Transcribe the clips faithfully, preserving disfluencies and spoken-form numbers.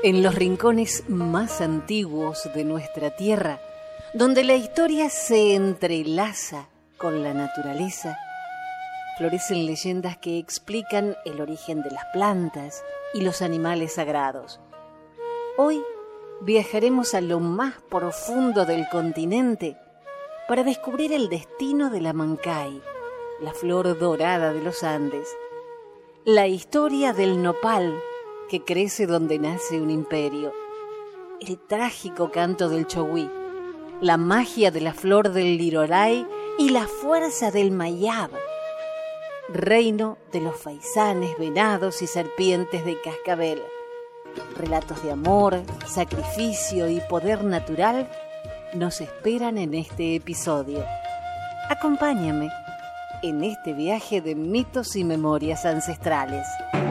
En los rincones más antiguos de nuestra tierra, donde la historia se entrelaza con la naturaleza, florecen leyendas que explican el origen de las plantas y los animales sagrados. Hoy viajaremos a lo más profundo del continente para descubrir el destino de la mancay, la flor dorada de los Andes, la historia del nopal que crece donde nace un imperio, el trágico canto del chogüí, la magia de la flor del lirolay y la fuerza del mayab, reino de los faisanes, venados y serpientes de cascabel. Relatos de amor, sacrificio y poder natural nos esperan en este episodio. Acompáñame en este viaje de mitos y memorias ancestrales.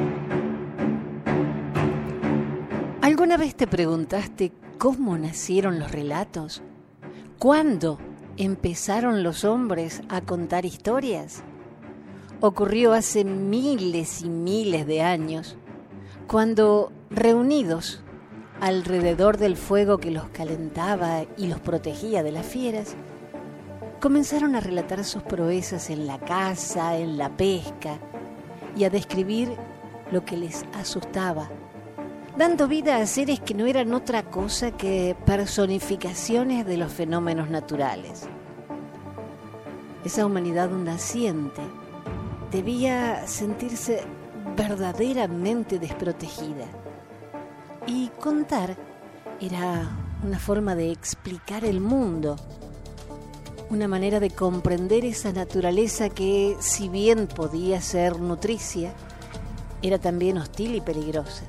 ¿Alguna vez te preguntaste cómo nacieron los relatos? ¿Cuándo empezaron los hombres a contar historias? Ocurrió hace miles y miles de años, cuando, reunidos alrededor del fuego que los calentaba y los protegía de las fieras, comenzaron a relatar sus proezas en la caza, en la pesca y a describir lo que les asustaba, dando vida a seres que no eran otra cosa que personificaciones de los fenómenos naturales. Esa humanidad naciente debía sentirse verdaderamente desprotegida, y contar era una forma de explicar el mundo, una manera de comprender esa naturaleza que, si bien podía ser nutricia, era también hostil y peligrosa.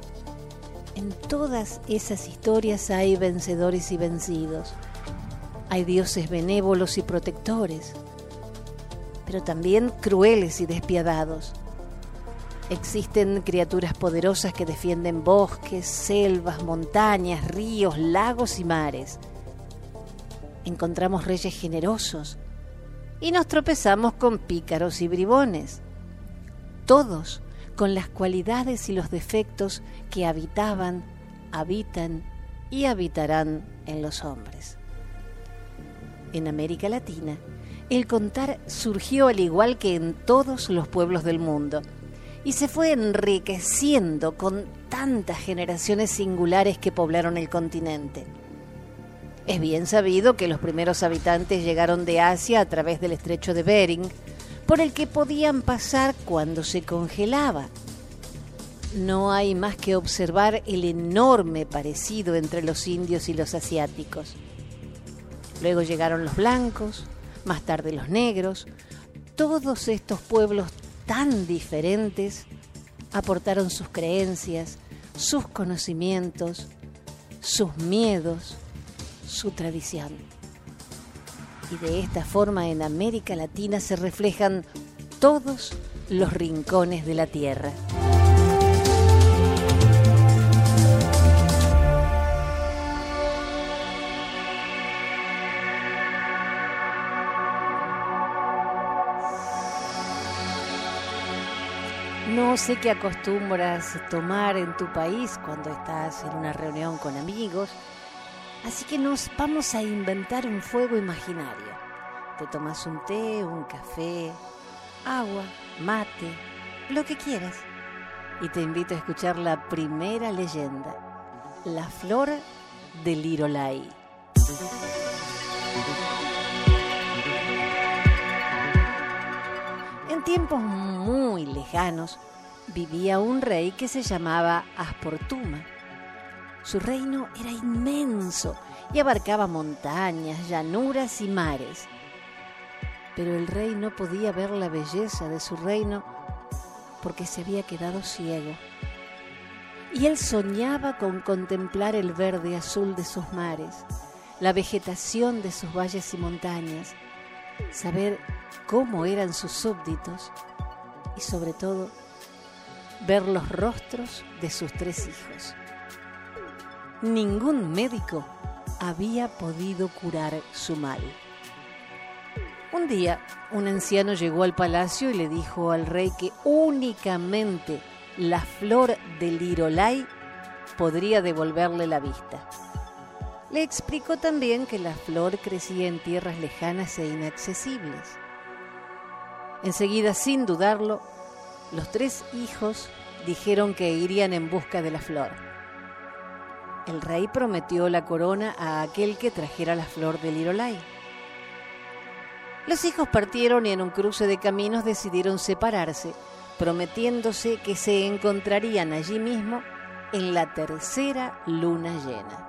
En todas esas historias hay vencedores y vencidos, hay dioses benévolos y protectores, pero también crueles y despiadados. Existen criaturas poderosas que defienden bosques, selvas, montañas, ríos, lagos y mares. Encontramos reyes generosos y nos tropezamos con pícaros y bribones, todos con las cualidades y los defectos que habitaban, habitan y habitarán en los hombres. En América Latina, el contar surgió al igual que en todos los pueblos del mundo y se fue enriqueciendo con tantas generaciones singulares que poblaron el continente. Es bien sabido que los primeros habitantes llegaron de Asia a través del estrecho de Bering, por el que podían pasar cuando se congelaba. No hay más que observar el enorme parecido entre los indios y los asiáticos. Luego llegaron los blancos, más tarde los negros. Todos estos pueblos tan diferentes aportaron sus creencias, sus conocimientos, sus miedos, su tradición. Y de esta forma en América Latina se reflejan todos los rincones de la tierra. No sé qué acostumbras tomar en tu país cuando estás en una reunión con amigos, así que nos vamos a inventar un fuego imaginario. Te tomas un té, un café, agua, mate, lo que quieras. Y te invito a escuchar la primera leyenda, la flor del lirolay. En tiempos muy lejanos vivía un rey que se llamaba Asportuma. Su reino era inmenso y abarcaba montañas, llanuras y mares. Pero el rey no podía ver la belleza de su reino porque se había quedado ciego. Y él soñaba con contemplar el verde azul de sus mares, la vegetación de sus valles y montañas, saber cómo eran sus súbditos y, sobre todo, ver los rostros de sus tres hijos. Ningún médico había podido curar su mal. Un día, un anciano llegó al palacio y le dijo al rey que únicamente la flor del lirolay podría devolverle la vista. Le explicó también que la flor crecía en tierras lejanas e inaccesibles. Enseguida, sin dudarlo, los tres hijos dijeron que irían en busca de la flor. El rey prometió la corona a aquel que trajera la flor del Lirolai. Los hijos partieron y en un cruce de caminos decidieron separarse, prometiéndose que se encontrarían allí mismo en la tercera luna llena.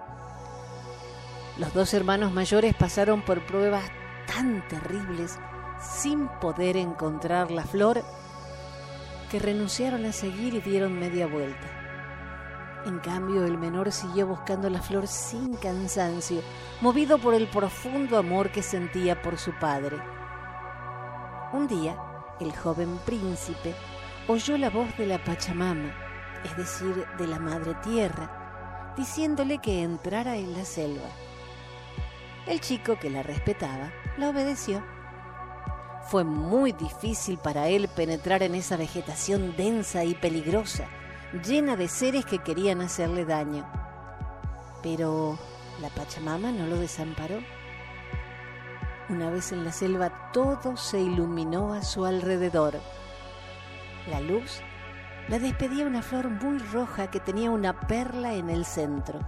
Los dos hermanos mayores pasaron por pruebas tan terribles sin poder encontrar la flor que renunciaron a seguir y dieron media vuelta. En cambio, el menor siguió buscando la flor sin cansancio, movido por el profundo amor que sentía por su padre. Un día, el joven príncipe oyó la voz de la Pachamama, es decir, de la Madre Tierra, diciéndole que entrara en la selva. El chico, que la respetaba, la obedeció. Fue muy difícil para él penetrar en esa vegetación densa y peligrosa, llena de seres que querían hacerle daño. Pero la Pachamama no lo desamparó. Una vez en la selva, todo se iluminó a su alrededor. La luz la despedía una flor muy roja que tenía una perla en el centro.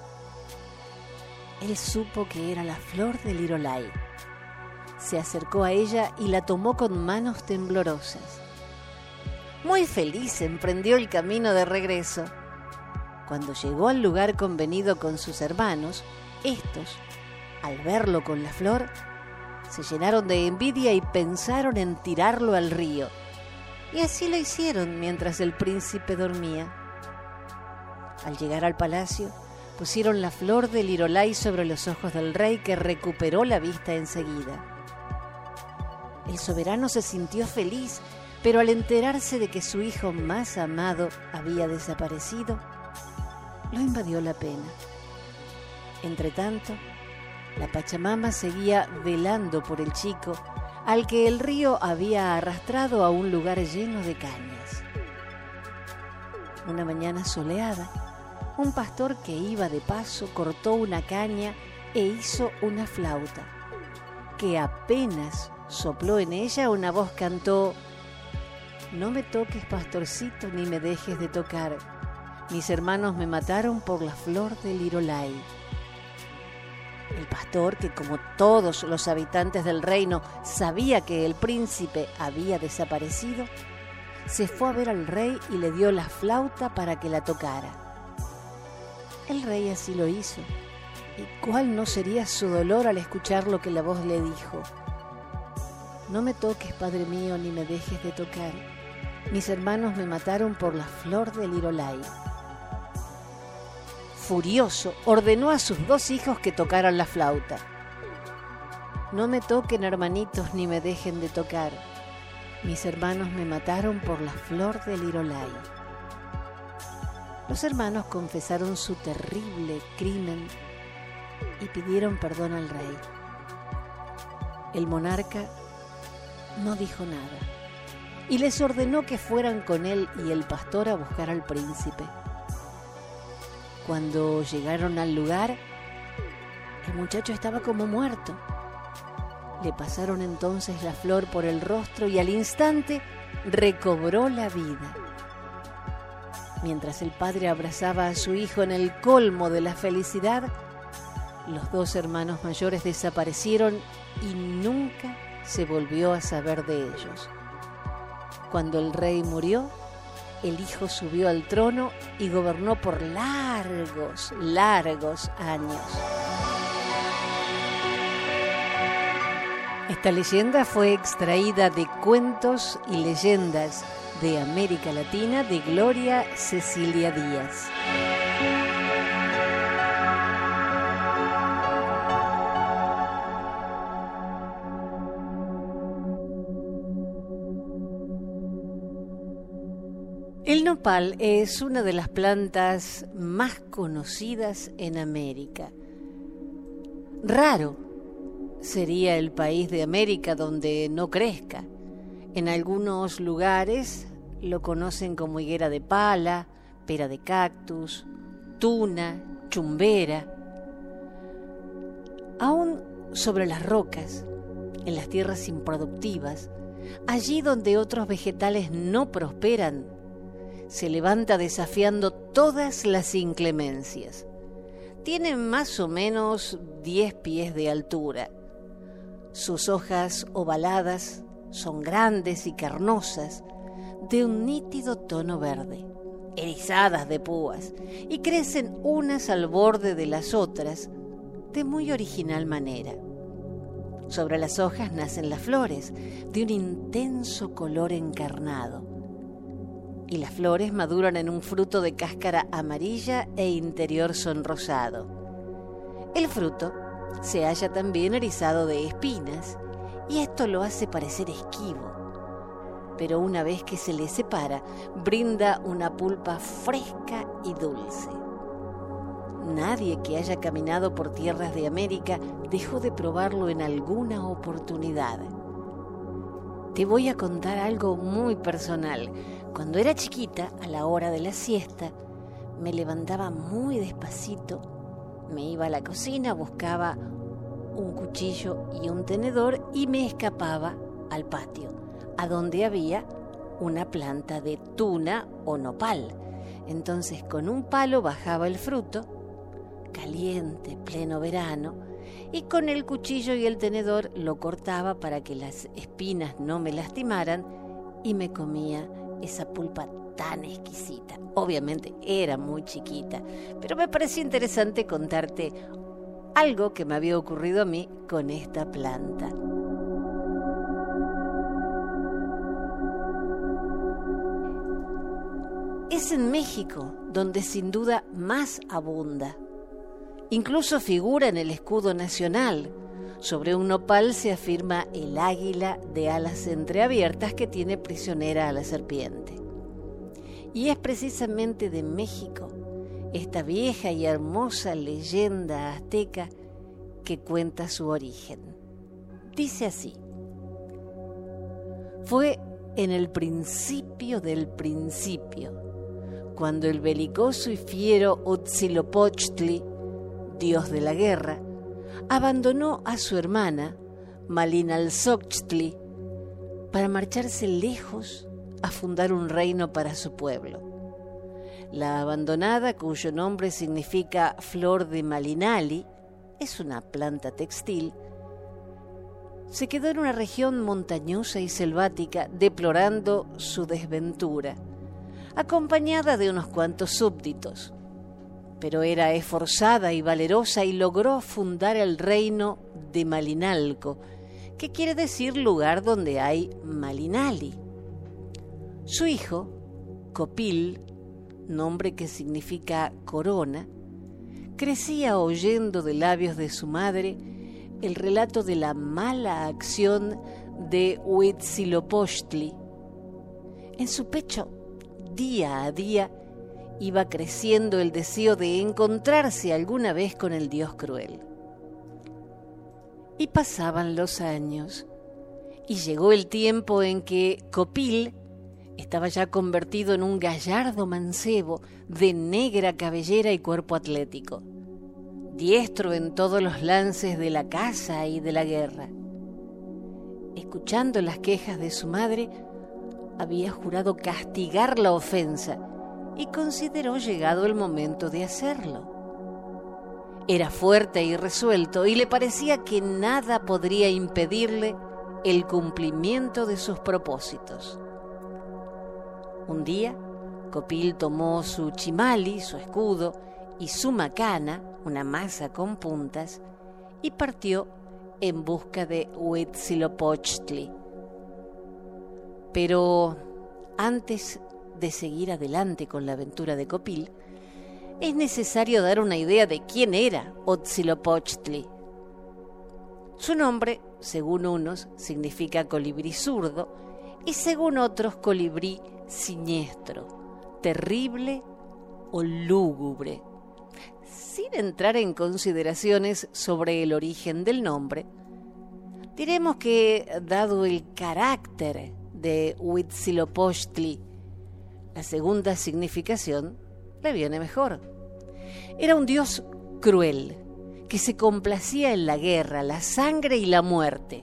Él supo que era la flor del Lirolai. Se acercó a ella y la tomó con manos temblorosas. Muy feliz emprendió el camino de regreso. Cuando llegó al lugar convenido con sus hermanos, estos, al verlo con la flor, se llenaron de envidia y pensaron en tirarlo al río. Y así lo hicieron mientras el príncipe dormía. Al llegar al palacio, pusieron la flor del Lirolai sobre los ojos del rey, que recuperó la vista enseguida. El soberano se sintió feliz, pero al enterarse de que su hijo más amado había desaparecido, lo invadió la pena. Entretanto, la Pachamama seguía velando por el chico, al que el río había arrastrado a un lugar lleno de cañas. Una mañana soleada, un pastor que iba de paso cortó una caña e hizo una flauta, que apenas sopló en ella, una voz cantó: «No me toques, pastorcito, ni me dejes de tocar. Mis hermanos me mataron por la flor del Lirolai». El pastor, que como todos los habitantes del reino sabía que el príncipe había desaparecido, se fue a ver al rey y le dio la flauta para que la tocara. El rey así lo hizo, y cuál no sería su dolor al escuchar lo que la voz le dijo: «No me toques, padre mío, ni me dejes de tocar. Mis hermanos me mataron por la flor del Lirolai». Furioso, ordenó a sus dos hijos que tocaran la flauta. «No me toquen, hermanitos, ni me dejen de tocar. Mis hermanos me mataron por la flor del Lirolai». Los hermanos confesaron su terrible crimen y pidieron perdón al rey. El monarca no dijo nada y les ordenó que fueran con él y el pastor a buscar al príncipe. Cuando llegaron al lugar, el muchacho estaba como muerto. Le pasaron entonces la flor por el rostro y al instante recobró la vida. Mientras el padre abrazaba a su hijo en el colmo de la felicidad, los dos hermanos mayores desaparecieron y nunca se volvió a saber de ellos. Cuando el rey murió, el hijo subió al trono y gobernó por largos, largos años. Esta leyenda fue extraída de Cuentos y Leyendas de América Latina de Gloria Cecilia Díaz. El nopal es una de las plantas más conocidas en América. Raro sería el país de América donde no crezca. En algunos lugares lo conocen como higuera de pala, pera de cactus tuna, chumbera. Aún sobre las rocas, en las tierras improductivas, allí donde otros vegetales no prosperan, se levanta desafiando todas las inclemencias. Tiene más o menos diez pies de altura. Sus hojas ovaladas son grandes y carnosas, de un nítido tono verde, erizadas de púas, y crecen unas al borde de las otras de muy original manera. Sobre las hojas nacen las flores, de un intenso color encarnado, y las flores maduran en un fruto de cáscara amarilla e interior sonrosado. El fruto se halla también erizado de espinas, y esto lo hace parecer esquivo, pero una vez que se le separa, brinda una pulpa fresca y dulce. Nadie que haya caminado por tierras de América dejó de probarlo en alguna oportunidad. Te voy a contar algo muy personal. Cuando era chiquita, a la hora de la siesta, me levantaba muy despacito, me iba a la cocina, buscaba un cuchillo y un tenedor y me escapaba al patio, a donde había una planta de tuna o nopal. Entonces, con un palo bajaba el fruto, caliente, pleno verano, y con el cuchillo y el tenedor lo cortaba para que las espinas no me lastimaran y me comía esa pulpa tan exquisita. Obviamente era muy chiquita, pero me pareció interesante contarte algo que me había ocurrido a mí con esta planta. Es en México donde sin duda más abunda. Incluso figura en el escudo nacional. Sobre un nopal se afirma el águila de alas entreabiertas que tiene prisionera a la serpiente. Y es precisamente de México esta vieja y hermosa leyenda azteca que cuenta su origen. Dice así: fue en el principio del principio, cuando el belicoso y fiero Huitzilopochtli, dios de la guerra, abandonó a su hermana Malinalxochtli para marcharse lejos a fundar un reino para su pueblo. La abandonada, cuyo nombre significa flor de Malinali, es una planta textil, se quedó en una región montañosa y selvática deplorando su desventura, acompañada de unos cuantos súbditos. Pero era esforzada y valerosa y logró fundar el reino de Malinalco, que quiere decir lugar donde hay Malinali. Su hijo, Copil, nombre que significa corona, crecía oyendo de labios de su madre el relato de la mala acción de Huitzilopochtli. En su pecho, día a día, iba creciendo el deseo de encontrarse alguna vez con el dios cruel. Y pasaban los años, y llegó el tiempo en que Copil estaba ya convertido en un gallardo mancebo de negra cabellera y cuerpo atlético, diestro en todos los lances de la caza y de la guerra. Escuchando las quejas de su madre, había jurado castigar la ofensa y consideró llegado el momento de hacerlo. Era fuerte y resuelto y le parecía que nada podría impedirle el cumplimiento de sus propósitos. Un día, Copil tomó su chimali, su escudo, y su macana, una maza con puntas, y partió en busca de Huitzilopochtli. Pero antes de seguir adelante con la aventura de Copil, es necesario dar una idea de quién era Huitzilopochtli. Su nombre, según unos, significa colibrí zurdo y según otros colibrí siniestro, terrible o lúgubre. Sin entrar en consideraciones sobre el origen del nombre, diremos que, dado el carácter de Huitzilopochtli, la segunda significación le viene mejor. Era un dios cruel, que se complacía en la guerra, la sangre y la muerte.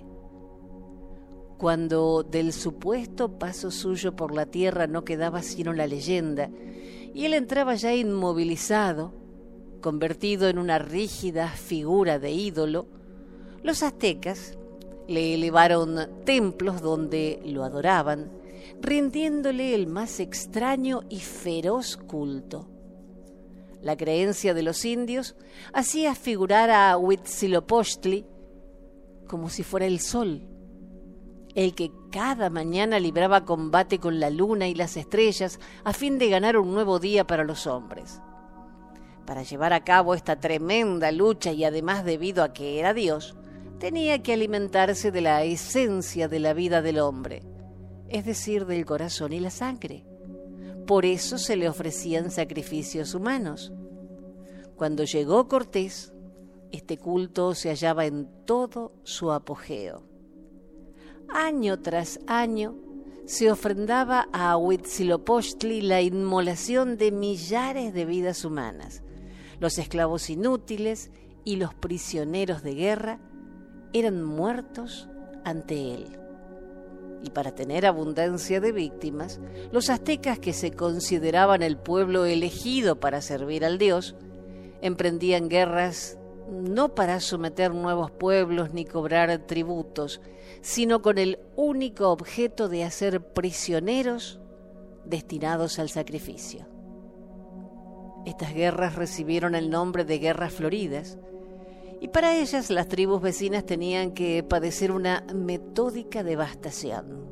Cuando del supuesto paso suyo por la tierra no quedaba sino la leyenda, y él entraba ya inmovilizado, convertido en una rígida figura de ídolo, los aztecas le elevaron templos donde lo adoraban, rindiéndole el más extraño y feroz culto. La creencia de los indios hacía figurar a Huitzilopochtli como si fuera el sol, el que cada mañana libraba combate con la luna y las estrellas a fin de ganar un nuevo día para los hombres. Para llevar a cabo esta tremenda lucha, y además debido a que era Dios, tenía que alimentarse de la esencia de la vida del hombre, es decir, del corazón y la sangre. Por eso se le ofrecían sacrificios humanos. Cuando llegó Cortés, este culto se hallaba en todo su apogeo. Año tras año se ofrendaba a Huitzilopochtli la inmolación de millares de vidas humanas. Los esclavos inútiles y los prisioneros de guerra eran muertos ante él. Y para tener abundancia de víctimas, los aztecas, que se consideraban el pueblo elegido para servir al dios, emprendían guerras no para someter nuevos pueblos ni cobrar tributos, sino con el único objeto de hacer prisioneros destinados al sacrificio. Estas guerras recibieron el nombre de Guerras Floridas, y para ellas las tribus vecinas tenían que padecer una metódica devastación.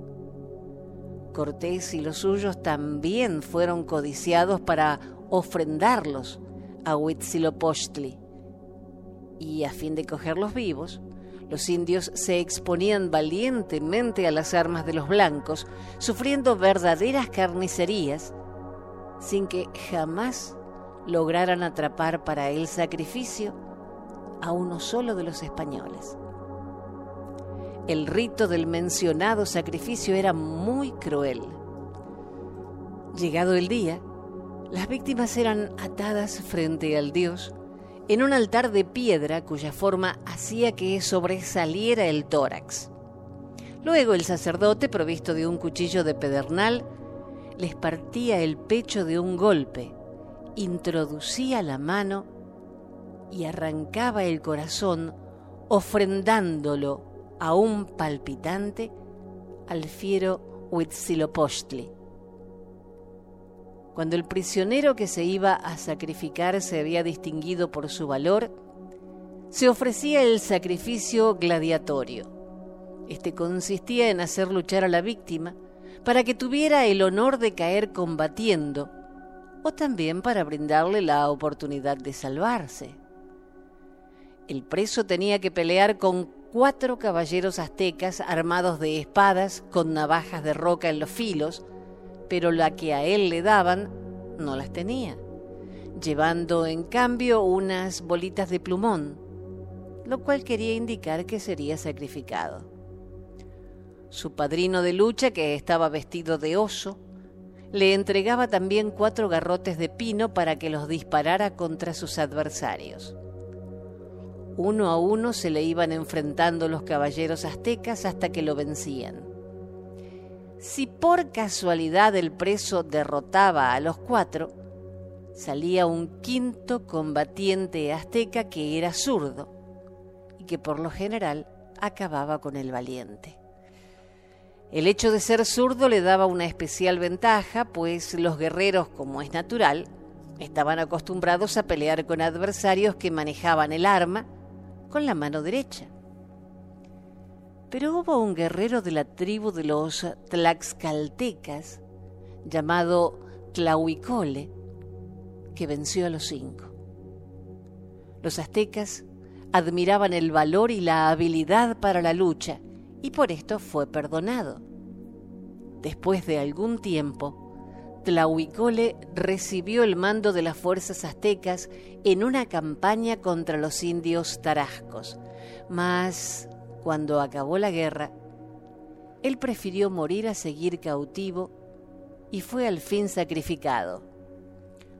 Cortés y los suyos también fueron codiciados para ofrendarlos a Huitzilopochtli, y a fin de cogerlos vivos, los indios se exponían valientemente a las armas de los blancos, sufriendo verdaderas carnicerías, sin que jamás lograran atrapar para el sacrificio a uno solo de los españoles. El rito del mencionado sacrificio era muy cruel. Llegado el día, las víctimas eran atadas frente al dios en un altar de piedra cuya forma hacía que sobresaliera el tórax. Luego el sacerdote, provisto de un cuchillo de pedernal, les partía el pecho de un golpe, introducía la mano y arrancaba el corazón, ofrendándolo aún palpitante al fiero Huitzilopochtli. Cuando el prisionero que se iba a sacrificar se había distinguido por su valor, se ofrecía el sacrificio gladiatorio. Este consistía en hacer luchar a la víctima para que tuviera el honor de caer combatiendo, o también para brindarle la oportunidad de salvarse. El preso tenía que pelear con cuatro caballeros aztecas armados de espadas con navajas de roca en los filos, pero la que a él le daban no las tenía, llevando en cambio unas bolitas de plumón, lo cual quería indicar que sería sacrificado. Su padrino de lucha, que estaba vestido de oso, le entregaba también cuatro garrotes de pino para que los disparara contra sus adversarios. Uno a uno se le iban enfrentando los caballeros aztecas hasta que lo vencían. Si por casualidad el preso derrotaba a los cuatro, salía un quinto combatiente azteca que era zurdo y que por lo general acababa con el valiente. El hecho de ser zurdo le daba una especial ventaja, pues los guerreros, como es natural, estaban acostumbrados a pelear con adversarios que manejaban el arma con la mano derecha. Pero hubo un guerrero de la tribu de los tlaxcaltecas, llamado Tlahuicole, que venció a los cinco. Los aztecas admiraban el valor y la habilidad para la lucha, y por esto fue perdonado. Después de algún tiempo, Tlahuicole recibió el mando de las fuerzas aztecas en una campaña contra los indios tarascos, mas cuando acabó la guerra, él prefirió morir a seguir cautivo y fue al fin sacrificado.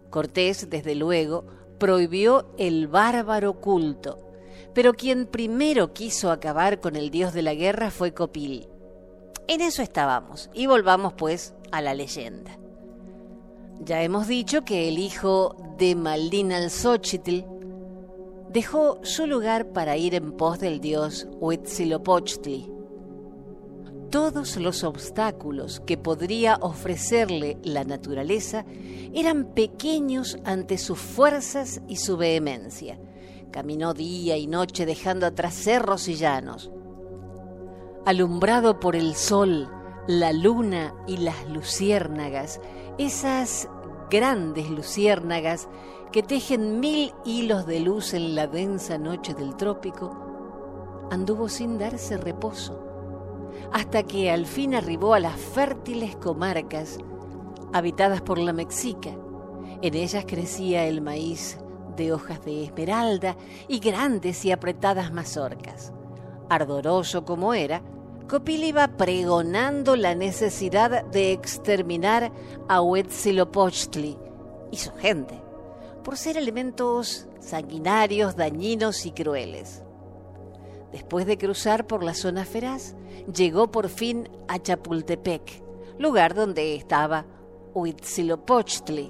Cortés, desde luego, prohibió el bárbaro culto, pero quien primero quiso acabar con el dios de la guerra fue Copil. En eso estábamos, y volvamos pues a la leyenda. Ya hemos dicho que el hijo de Mallinalxóchitl dejó su lugar para ir en pos del dios Huitzilopochtli. Todos los obstáculos que podría ofrecerle la naturaleza eran pequeños ante sus fuerzas y su vehemencia. Caminó día y noche dejando atrás cerros y llanos. Alumbrado por el sol, la luna y las luciérnagas, esas grandes luciérnagas que tejen mil hilos de luz en la densa noche del trópico, anduvo sin darse reposo, hasta que al fin arribó a las fértiles comarcas habitadas por la Mexica. En ellas crecía el maíz de hojas de esmeralda y grandes y apretadas mazorcas. Ardoroso como era, Copil iba pregonando la necesidad de exterminar a Huitzilopochtli y su gente, por ser elementos sanguinarios, dañinos y crueles. Después de cruzar por la zona feraz, llegó por fin a Chapultepec, lugar donde estaba Huitzilopochtli.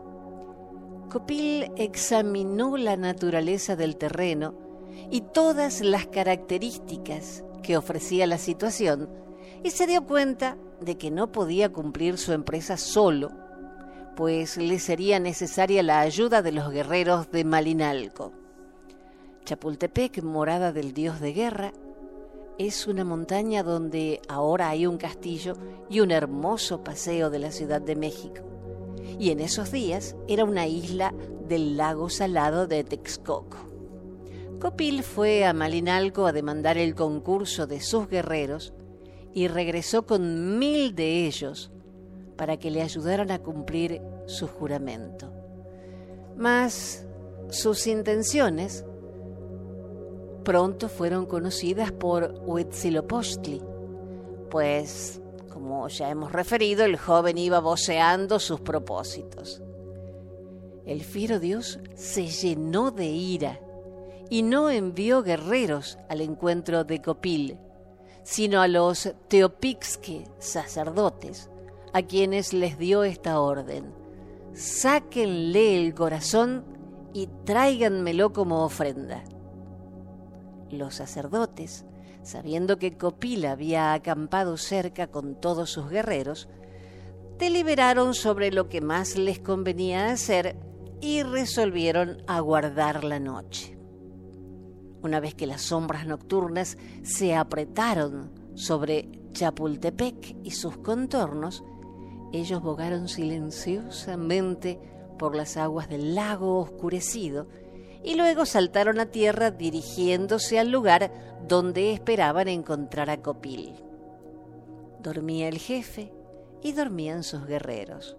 Copil examinó la naturaleza del terreno y todas las características que ofrecía la situación y se dio cuenta de que no podía cumplir su empresa solo, pues le sería necesaria la ayuda de los guerreros de Malinalco. Chapultepec, morada del dios de guerra, es una montaña donde ahora hay un castillo y un hermoso paseo de la Ciudad de México. Y en esos días era una isla del lago salado de Texcoco. Copil fue a Malinalco a demandar el concurso de sus guerreros y regresó con mil de ellos para que le ayudaran a cumplir su juramento. Mas sus intenciones pronto fueron conocidas por Huitzilopochtli, pues, como ya hemos referido, el joven iba voceando sus propósitos. El fiero dios se llenó de ira y no envió guerreros al encuentro de Copil, sino a los teopixque sacerdotes, a quienes les dio esta orden: sáquenle el corazón y tráiganmelo como ofrenda. Los sacerdotes, sabiendo que Copil había acampado cerca con todos sus guerreros, deliberaron sobre lo que más les convenía hacer y resolvieron aguardar la noche. Una vez que las sombras nocturnas se apretaron sobre Chapultepec y sus contornos, ellos bogaron silenciosamente por las aguas del lago oscurecido y luego saltaron a tierra dirigiéndose al lugar donde esperaban encontrar a Copil. Dormía el jefe y dormían sus guerreros.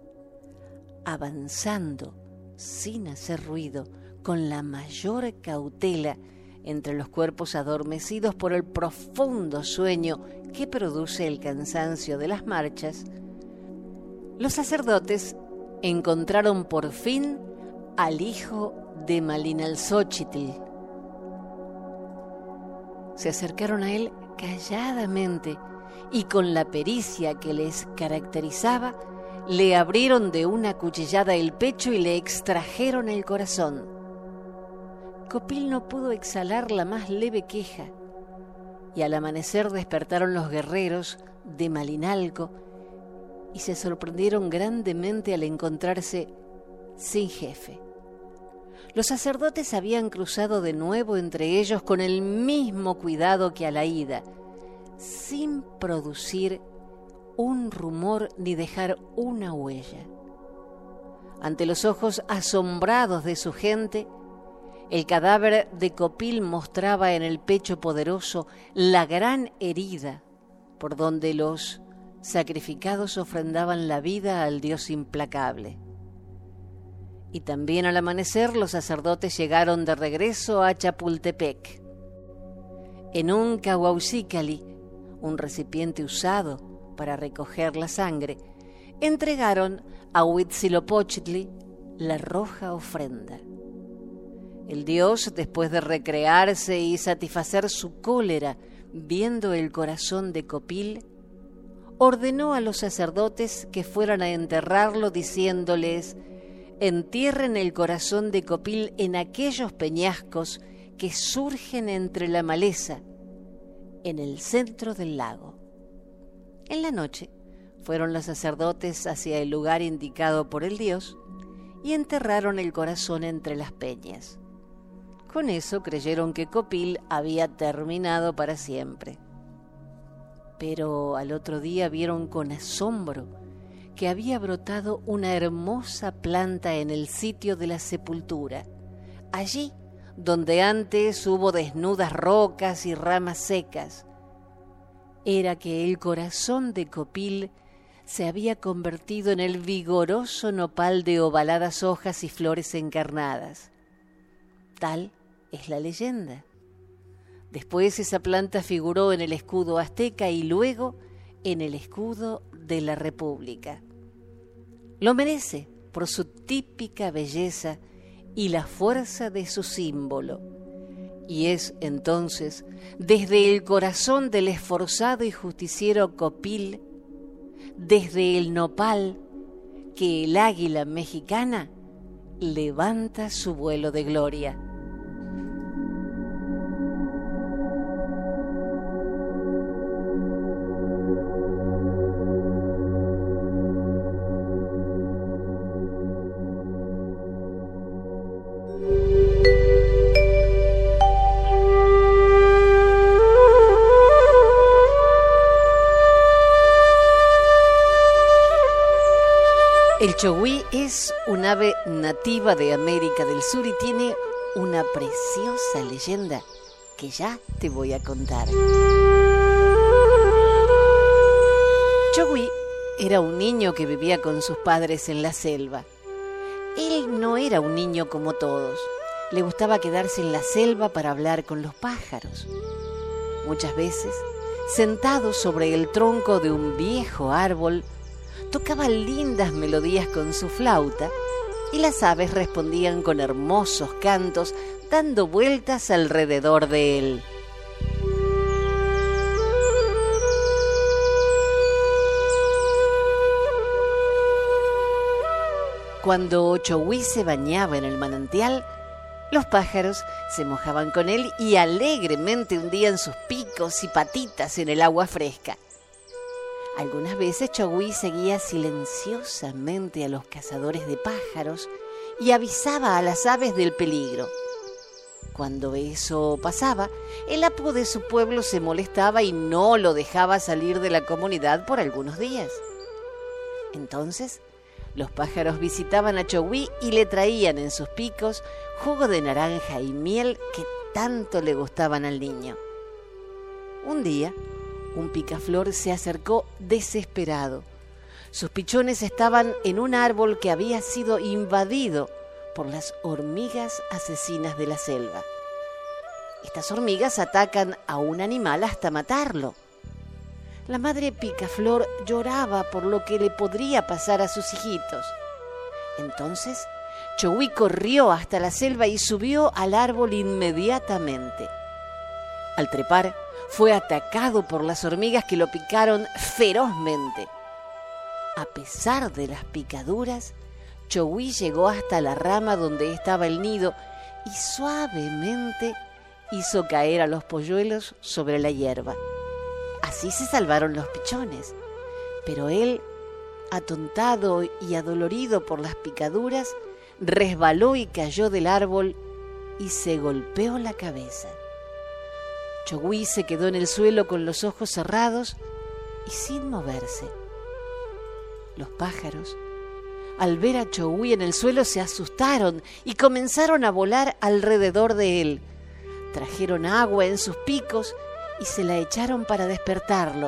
Avanzando sin hacer ruido, con la mayor cautela, entre los cuerpos adormecidos por el profundo sueño que produce el cansancio de las marchas, los sacerdotes encontraron por fin al hijo de Mallinalxóchitl. Se acercaron a él calladamente y con la pericia que les caracterizaba, le abrieron de una cuchillada el pecho y le extrajeron el corazón. Copil no pudo exhalar la más leve queja, y al amanecer despertaron los guerreros de Malinalco y se sorprendieron grandemente al encontrarse sin jefe. Los sacerdotes habían cruzado de nuevo entre ellos con el mismo cuidado que a la ida, sin producir un rumor ni dejar una huella. Ante los ojos asombrados de su gente, el cadáver de Copil mostraba en el pecho poderoso la gran herida por donde los sacrificados ofrendaban la vida al Dios implacable. Y también al amanecer los sacerdotes llegaron de regreso a Chapultepec. En un cahuaucícali, un recipiente usado para recoger la sangre, entregaron a Huitzilopochtli la roja ofrenda. El dios, después de recrearse y satisfacer su cólera viendo el corazón de Copil, ordenó a los sacerdotes que fueran a enterrarlo, diciéndoles: entierren el corazón de Copil en aquellos peñascos que surgen entre la maleza, en el centro del lago. En la noche fueron los sacerdotes hacia el lugar indicado por el dios y enterraron el corazón entre las peñas. Con eso creyeron que Copil había terminado para siempre. Pero al otro día vieron con asombro que había brotado una hermosa planta en el sitio de la sepultura, allí donde antes hubo desnudas rocas y ramas secas. Era que el corazón de Copil se había convertido en el vigoroso nopal de ovaladas hojas y flores encarnadas. Tal es la leyenda. Después esa planta figuró en el escudo azteca y luego en el escudo de la República. Lo merece por su típica belleza y la fuerza de su símbolo. Y es entonces desde el corazón del esforzado y justiciero Copil, desde el nopal, que el águila mexicana levanta su vuelo de gloria. El choguí es un ave nativa de América del Sur y tiene una preciosa leyenda que ya te voy a contar. Choguí era un niño que vivía con sus padres en la selva. Él no era un niño como todos. Le gustaba quedarse en la selva para hablar con los pájaros. Muchas veces, sentado sobre el tronco de un viejo árbol, tocaba lindas melodías con su flauta y las aves respondían con hermosos cantos, dando vueltas alrededor de él. Cuando Choguí se bañaba en el manantial, los pájaros se mojaban con él y alegremente hundían sus picos y patitas en el agua fresca. Algunas veces Choguí seguía silenciosamente a los cazadores de pájaros y avisaba a las aves del peligro. Cuando eso pasaba, el apu de su pueblo se molestaba y no lo dejaba salir de la comunidad por algunos días. Entonces, los pájaros visitaban a Choguí y le traían en sus picos jugo de naranja y miel que tanto le gustaban al niño. Un día, un picaflor se acercó desesperado. Sus pichones estaban en un árbol que había sido invadido por las hormigas asesinas de la selva. Estas hormigas atacan a un animal hasta matarlo. La madre picaflor lloraba por lo que le podría pasar a sus hijitos. Entonces, Choguí corrió hasta la selva y subió al árbol inmediatamente. Al trepar, fue atacado por las hormigas que lo picaron ferozmente. A pesar de las picaduras, Choguí llegó hasta la rama donde estaba el nido y suavemente hizo caer a los polluelos sobre la hierba. Así se salvaron los pichones, pero él, atontado y adolorido por las picaduras, resbaló y cayó del árbol y se golpeó la cabeza. Choguí se quedó en el suelo con los ojos cerrados y sin moverse. Los pájaros, al ver a Choguí en el suelo, se asustaron y comenzaron a volar alrededor de él. Trajeron agua en sus picos y se la echaron para despertarlo.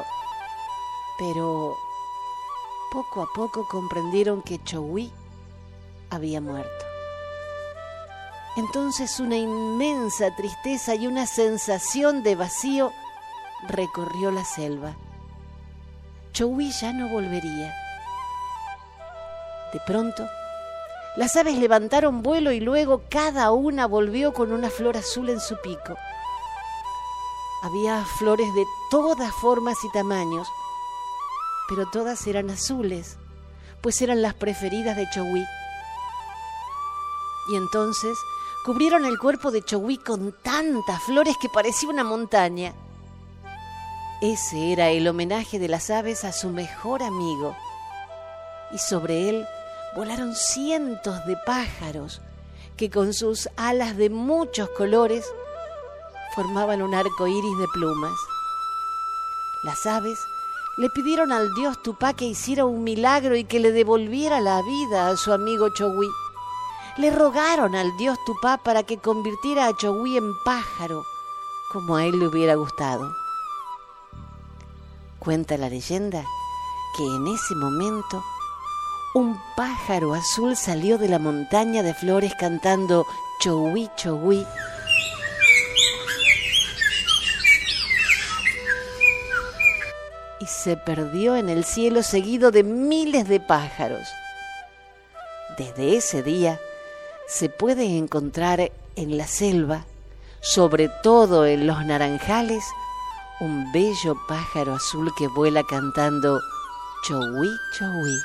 Pero poco a poco comprendieron que Choguí había muerto. Entonces una inmensa tristeza y una sensación de vacío recorrió la selva. Choguí ya no volvería. De pronto Las aves levantaron vuelo y luego cada una volvió con una flor azul en su pico. Había flores de todas formas y tamaños, pero todas eran azules, pues eran las preferidas de Chogui. Y entonces cubrieron el cuerpo de Chogui con tantas flores que parecía una montaña. Ese era el homenaje de las aves a su mejor amigo. Y sobre él volaron cientos de pájaros que con sus alas de muchos colores formaban un arco iris de plumas. Las aves le pidieron al dios Tupá que hiciera un milagro y que le devolviera la vida a su amigo Chogui. Le rogaron al dios Tupá para que convirtiera a Chogui en pájaro, como a él le hubiera gustado. Cuenta la leyenda que en ese momento un pájaro azul salió de la montaña de flores cantando Chogui, Chogui. Y se perdió en el cielo seguido de miles de pájaros. Desde ese día se puede encontrar en la selva, sobre todo en los naranjales, un bello pájaro azul que vuela cantando Chogui, Chogui.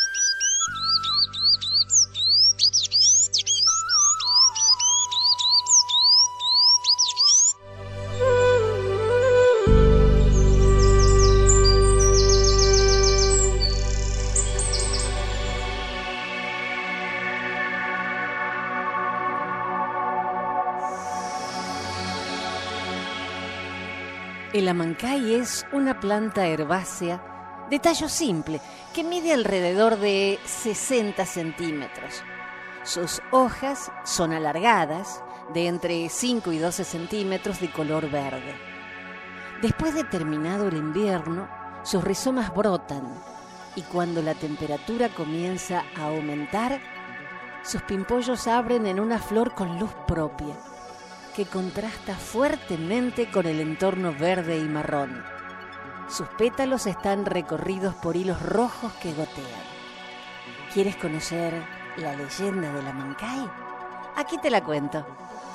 El amancay es una planta herbácea de tallo simple que mide alrededor de sesenta centímetros. Sus hojas son alargadas, de entre cinco y doce centímetros, de color verde. Después de terminado el invierno, sus rizomas brotan y cuando la temperatura comienza a aumentar, sus pimpollos abren en una flor con luz propia, que contrasta fuertemente con el entorno verde y marrón. Sus pétalos están recorridos por hilos rojos que gotean. ¿Quieres conocer la leyenda del amancay? Aquí te la cuento.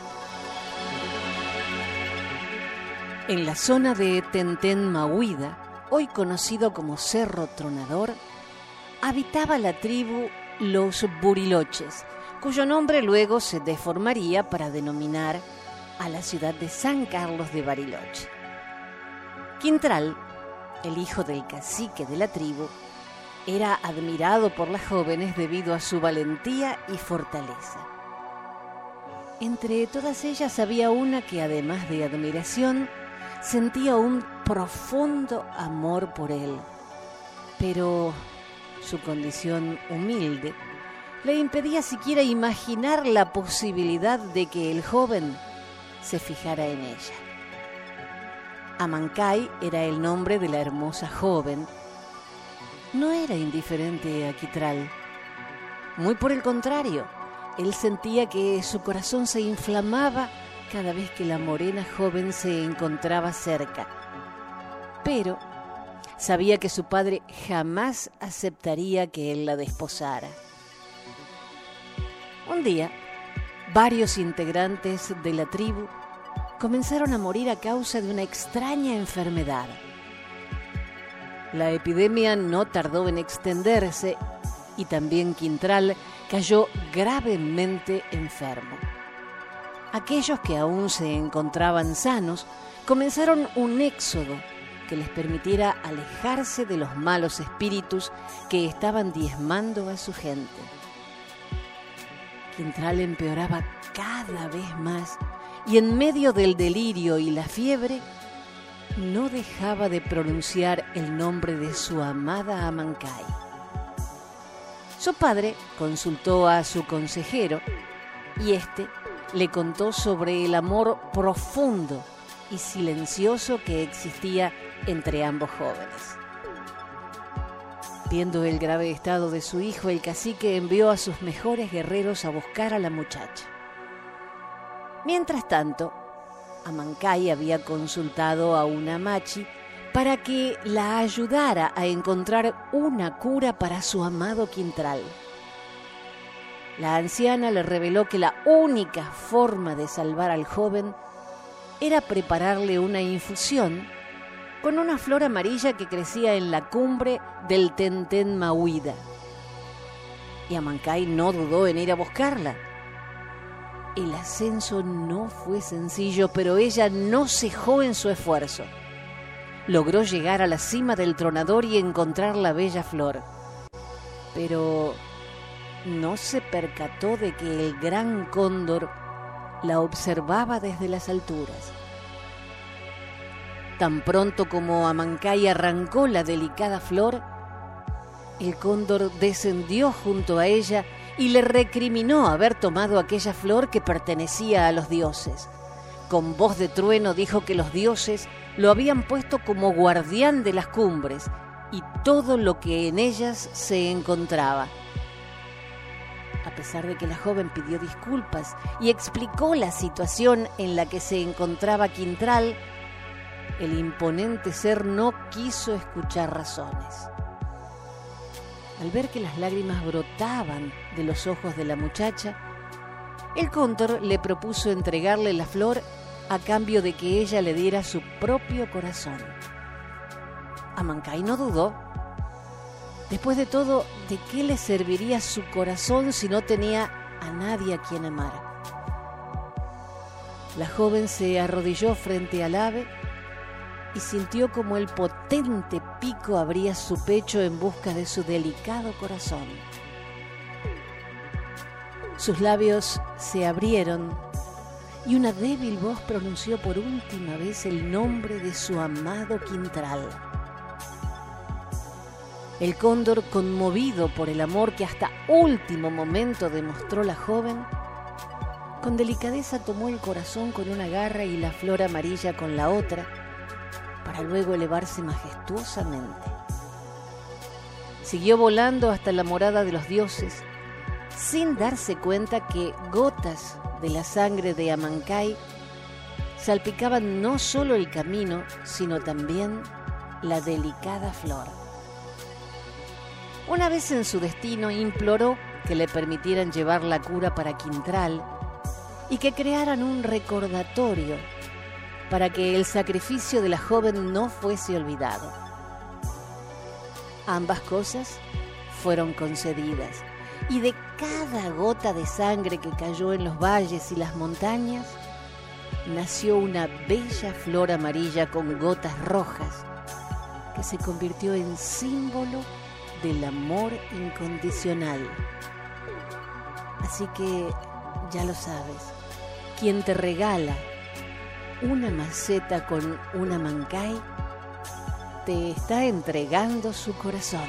En la zona de Tentén Mahuida, hoy conocido como Cerro Tronador, habitaba la tribu Los Buriloches, cuyo nombre luego se deformaría para denominar a la ciudad de San Carlos de Bariloche. Quintral, el hijo del cacique de la tribu, era admirado por las jóvenes debido a su valentía y fortaleza. Entre todas ellas había una que, además de admiración, sentía un profundo amor por él, pero su condición humilde le impedía siquiera imaginar la posibilidad de que el joven se fijara en ella. Amancay era el nombre de la hermosa joven. No era indiferente a Quitral. Muy por el contrario, él sentía que su corazón se inflamaba cada vez que la morena joven se encontraba cerca. Pero sabía que su padre jamás aceptaría que él la desposara. Un día, varios integrantes de la tribu comenzaron a morir a causa de una extraña enfermedad. La epidemia no tardó en extenderse y también Quintral cayó gravemente enfermo. Aquellos que aún se encontraban sanos comenzaron un éxodo que les permitiera alejarse de los malos espíritus que estaban diezmando a su gente. Quintral empeoraba cada vez más y en medio del delirio y la fiebre no dejaba de pronunciar el nombre de su amada Amancay. Su padre consultó a su consejero y éste le contó sobre el amor profundo y silencioso que existía entre ambos jóvenes. Viendo el grave estado de su hijo, el cacique envió a sus mejores guerreros a buscar a la muchacha. Mientras tanto, Amancay había consultado a una machi para que la ayudara a encontrar una cura para su amado Quintral. la anciana le reveló que la única forma de salvar al joven era prepararle una infusión con una flor amarilla que crecía en la cumbre del Tenten Mauida. Y Amancay no dudó en ir a buscarla. El ascenso no fue sencillo, pero ella no cejó en su esfuerzo. Logró llegar a la cima del tronador y encontrar la bella flor. Pero no se percató de que el gran cóndor la observaba desde las alturas. Tan pronto como Amancay arrancó la delicada flor, el cóndor descendió junto a ella y le recriminó haber tomado aquella flor que pertenecía a los dioses. Con voz de trueno dijo que los dioses lo habían puesto como guardián de las cumbres y todo lo que en ellas se encontraba. A pesar de que la joven pidió disculpas y explicó la situación en la que se encontraba Quintral, el imponente ser no quiso escuchar razones. Al ver que las lágrimas brotaban de los ojos de la muchacha, el cóndor le propuso entregarle la flor a cambio de que ella le diera su propio corazón. Amancay no dudó. Después de todo, ¿de qué le serviría su corazón si no tenía a nadie a quien amar? La joven se arrodilló frente al ave y sintió como el potente pico abría su pecho en busca de su delicado corazón. Sus labios se abrieron y una débil voz pronunció por última vez el nombre de su amado Quintral. El cóndor, conmovido por el amor que hasta último momento demostró la joven, con delicadeza tomó el corazón con una garra y la flor amarilla con la otra, para luego elevarse majestuosamente. Siguió volando hasta la morada de los dioses, sin darse cuenta que gotas de la sangre de Amancay salpicaban no solo el camino, sino también la delicada flor. Una vez en su destino, imploró que le permitieran llevar la cura para Quintral y que crearan un recordatorio para que el sacrificio de la joven no fuese olvidado. Ambas cosas fueron concedidas, y de cada gota de sangre que cayó en los valles y las montañas, nació una bella flor amarilla con gotas rojas, que se convirtió en símbolo del amor incondicional. Así que, ya lo sabes, quien te regala una maceta con un Amancay, te está entregando su corazón.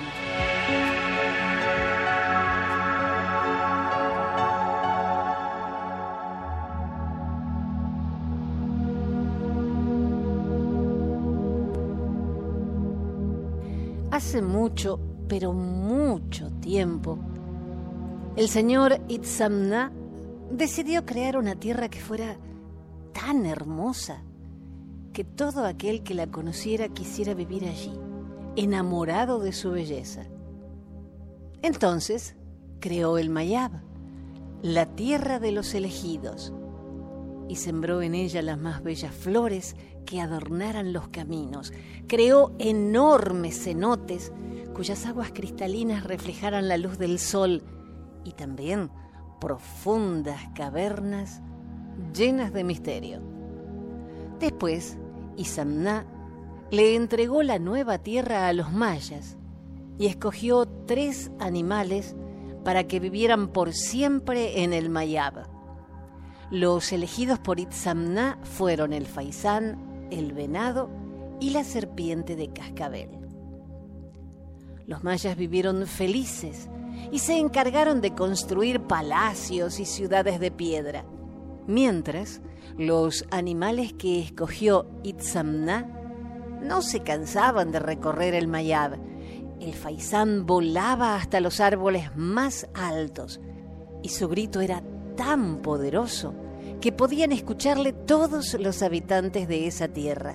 Hace mucho, pero mucho tiempo, el señor Itzamna decidió crear una tierra que fuera tan hermosa que todo aquel que la conociera quisiera vivir allí, enamorado de su belleza. Entonces creó el Mayab, la tierra de los elegidos, y sembró en ella las más bellas flores que adornaran los caminos. Creó enormes cenotes cuyas aguas cristalinas reflejaran la luz del sol, y también profundas cavernas llenas de misterio. Después, Itzamna le entregó la nueva tierra a los mayas y escogió tres animales para que vivieran por siempre en el Mayab. Los elegidos por Itzamna fueron el faisán, el venado y la serpiente de cascabel. Los mayas vivieron felices y se encargaron de construir palacios y ciudades de piedra, mientras los animales que escogió Itzamna no se cansaban de recorrer el Mayab. El faisán volaba hasta los árboles más altos y su grito era tan poderoso que podían escucharle todos los habitantes de esa tierra.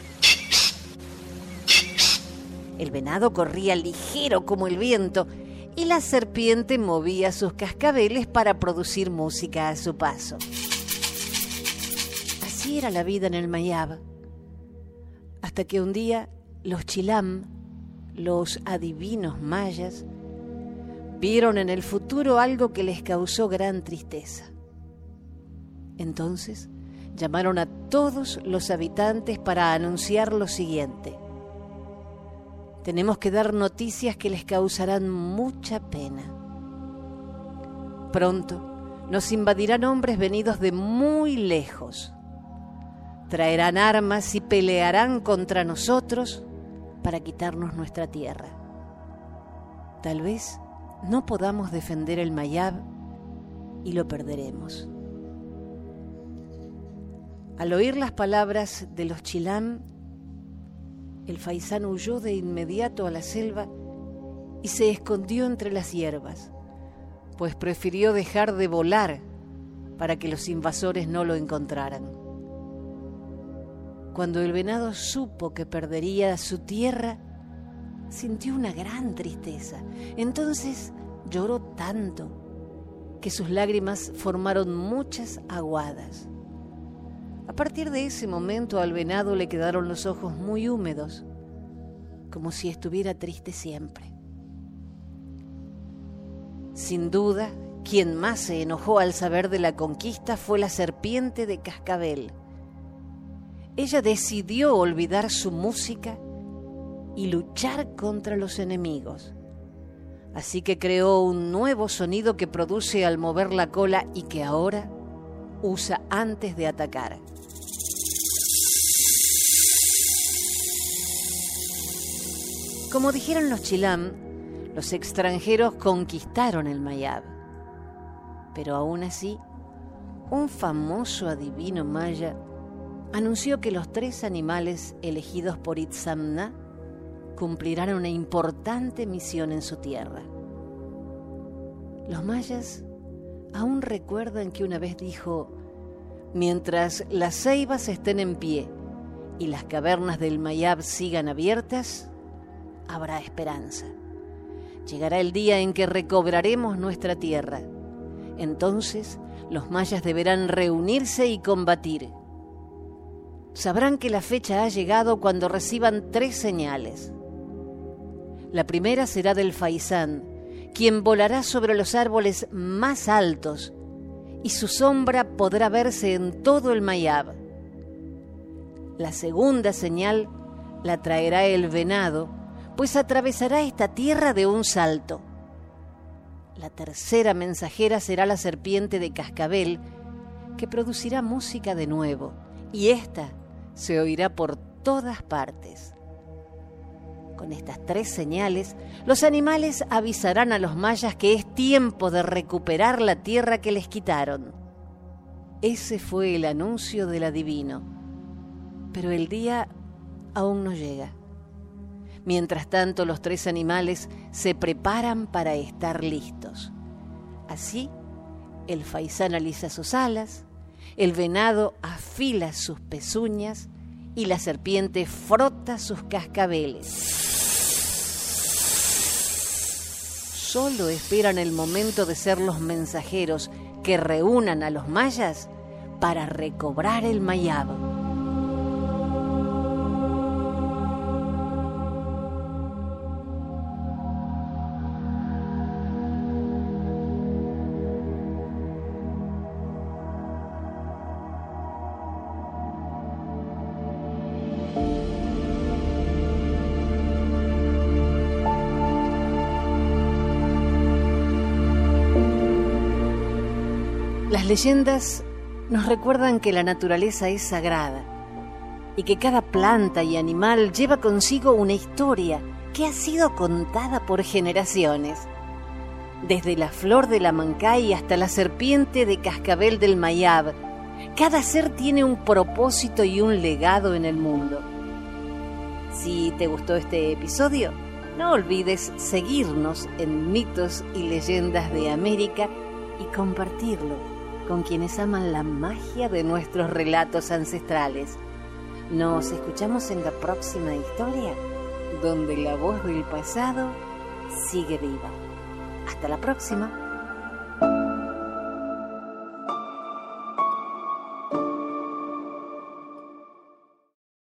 El venado corría ligero como el viento y la serpiente movía sus cascabeles para producir música a su paso. Así era la vida en el Mayab, hasta que un día los Chilam, los adivinos mayas, vieron en el futuro algo que les causó gran tristeza. Entonces llamaron a todos los habitantes para anunciar lo siguiente: tenemos que dar noticias que les causarán mucha pena. Pronto nos invadirán hombres venidos de muy lejos. Traerán armas y pelearán contra nosotros para quitarnos nuestra tierra. Tal vez no podamos defender el Mayab y lo perderemos. Al oír las palabras de los Chilam, el faisán huyó de inmediato a la selva y se escondió entre las hierbas, pues prefirió dejar de volar para que los invasores no lo encontraran. Cuando el venado supo que perdería su tierra, sintió una gran tristeza. Entonces lloró tanto que sus lágrimas formaron muchas aguadas. A partir de ese momento al venado le quedaron los ojos muy húmedos, como si estuviera triste siempre. Sin duda, quien más se enojó al saber de la conquista fue la serpiente de cascabel. Ella decidió olvidar su música y luchar contra los enemigos. Así que creó un nuevo sonido que produce al mover la cola y que ahora usa antes de atacar. Como dijeron los Chilam, los extranjeros conquistaron el Mayab. Pero aún así, un famoso adivino maya anunció que los tres animales elegidos por Itzamna cumplirán una importante misión en su tierra. Los mayas aún recuerdan que una vez dijo: mientras las ceibas estén en pie y las cavernas del Mayab sigan abiertas, habrá esperanza. Llegará el día en que recobraremos nuestra tierra. Entonces los mayas deberán reunirse y combatir. Sabrán que la fecha ha llegado cuando reciban tres señales. La primera será del faisán, quien volará sobre los árboles más altos y su sombra podrá verse en todo el Mayab. La segunda señal la traerá el venado, pues atravesará esta tierra de un salto. La tercera mensajera será la serpiente de cascabel, que producirá música de nuevo, y esta se oirá por todas partes. Con estas tres señales, los animales avisarán a los mayas que es tiempo de recuperar la tierra que les quitaron. Ese fue el anuncio del adivino, pero el día aún no llega. Mientras tanto, los tres animales se preparan para estar listos. Así, el faisán alisa sus alas, el venado afila sus pezuñas y la serpiente frota sus cascabeles. Solo esperan el momento de ser los mensajeros que reúnan a los mayas para recobrar el Mayab. Las leyendas nos recuerdan que la naturaleza es sagrada y que cada planta y animal lleva consigo una historia que ha sido contada por generaciones. Desde la flor de la mancay hasta la serpiente de cascabel del Mayab, cada ser tiene un propósito y un legado en el mundo. Si te gustó este episodio, no olvides seguirnos en Mitos y Leyendas de América y compartirlo con quienes aman la magia de nuestros relatos ancestrales. Nos escuchamos en la próxima historia, donde la voz del pasado sigue viva. Hasta la próxima.